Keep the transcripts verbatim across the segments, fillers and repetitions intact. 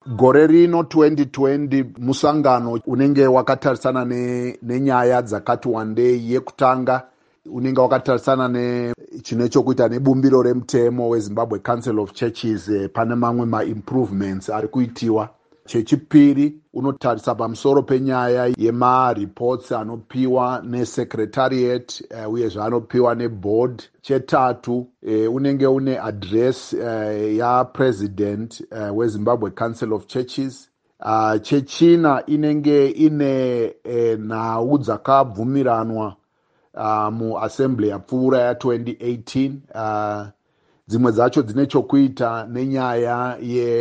gore rino twenty twenty musangano unenge wakatarisana ne, nenyaya dzakati wandei. Yekutanga unenge wakatarisana nechine chokuita nebumbiro remutemo weZimbabwe Council of Churches. Eh, pane mamwe ma-improvements ari kuitiwa. Chechipiri unotarisa pamusoro penyaya yema-reports anopiwa nesecretariat uh, uyezve anopiwa neboard. Chetatu uh, unenge une address uh, yapresident uh, weZimbabwe Council of Churches. Uh, chechina inenge ine uh, nhau dzakabvumiranwa uh, muassembly yapfuura ya twenty eighteen. Uh, dzimwe dzacho dzine chokuita nenyaya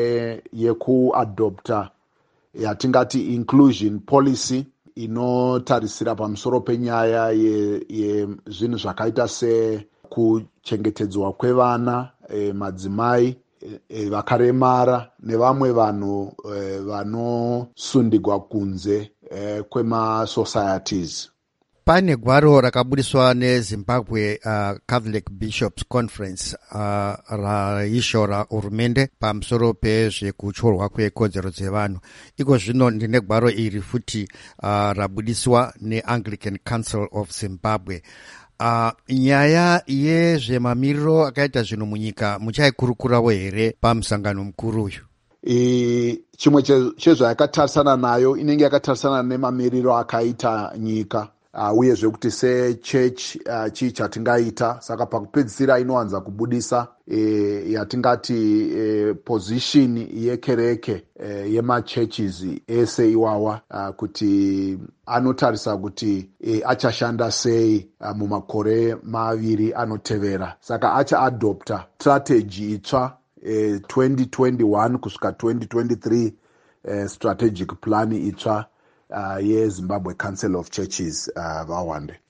yekuadopta ye yatingati inclusion policy inotarisira pamusoro penyaya yezvinhu ye zvakaita sekuchengetedzwa kwevana, e, madzimai e, vakaremara nevamwe vanhu e, vanosundigwa kunze e, kwemasocieties. Pane gwaro rakabudiswa neZimbabwe uh, Catholic Bishops Conference uh, raishora hurumende pamusoro pezvekutorwa kwekodzero dzevanhu. Iko zvino ndine gwaro iri futi uh, rabudiswa neAnglican Council of Zimbabwe. Uh, nyaya yezvemamiriro akaita zvinhu munyika muchaikurukurawo here pamusangano mukuru uyu? E, chimwe chezvayakatarisana nayo inenge yakatarisana nemamiriro akaita nyika. Uh, uyezve kuti sechechi uh, chii chatingaita. Saka pakupedzisira inowanza kubudisa e, yatingati e, position yekereke e, yemachurches ese iwawa uh, kuti anotarisa kuti e, achashanda sei uh, mumakore maviri anotevera. Saka achaadopta strategy itsva e, twenty twenty-one kusvika twenty twenty-three e, strategic plan itsva Uh, yeZimbabwe Council of Churches uh, vawande.